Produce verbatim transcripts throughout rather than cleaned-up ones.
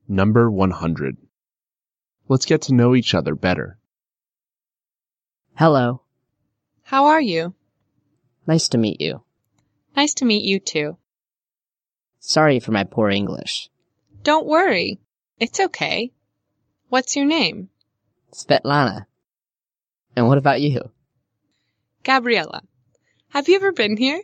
Number one hundred. Let's get to know each other better. Hello. How are you? Nice to meet you. Nice to meet you too. Sorry for my poor English. Don't worry. It's okay. What's your name? Svetlana. And what about you? Gabriella. Have you ever been here?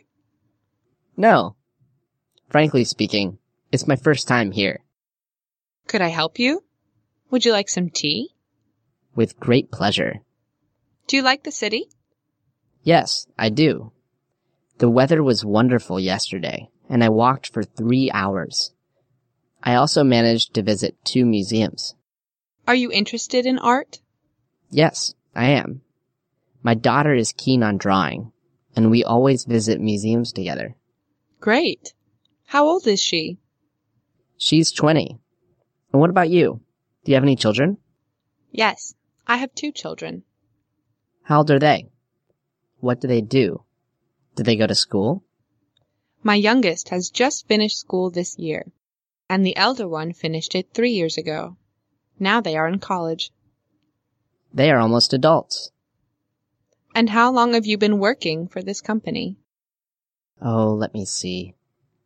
No. Frankly speaking, it's my first time here. Could I help you? Would you like some tea? With great pleasure. Do you like the city? Yes, I do. The weather was wonderful yesterday, and I walked for three hours. I also managed to visit two museums. Are you interested in art? Yes, I am. My daughter is keen on drawing, and we always visit museums together. Great. How old is she? She's twenty. And what about you? Do you have any children? Yes, I have two children. How old are they? What do they do? Do they go to school? My youngest has just finished school this year, and the elder one finished it three years ago. Now they are in college. They are almost adults. And how long have you been working for this company? Oh, let me see.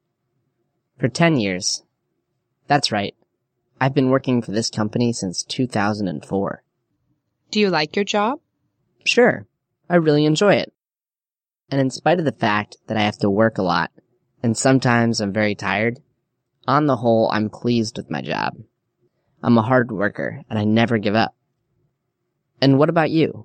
For ten years. That's right. I've been working for this company since two thousand four. Do you like your job? Sure. I really enjoy it. And in spite of the fact that I have to work a lot, and sometimes I'm very tired, on the whole, I'm pleased with my job. I'm a hard worker, and I never give up. And what about you?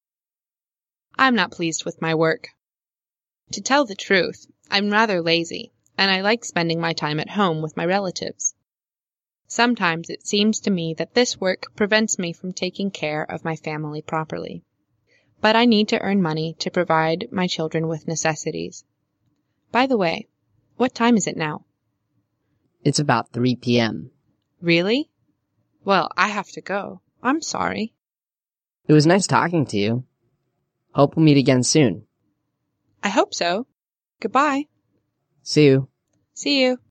I'm not pleased with my work. To tell the truth, I'm rather lazy, and I like spending my time at home with my relatives. Sometimes it seems to me that this work prevents me from taking care of my family properly. But I need to earn money to provide my children with necessities. By the way, what time is it now? It's about three p.m. Really? Well, I have to go. I'm sorry. It was nice talking to you. Hope we'll meet again soon. I hope so. Goodbye. See you. See you.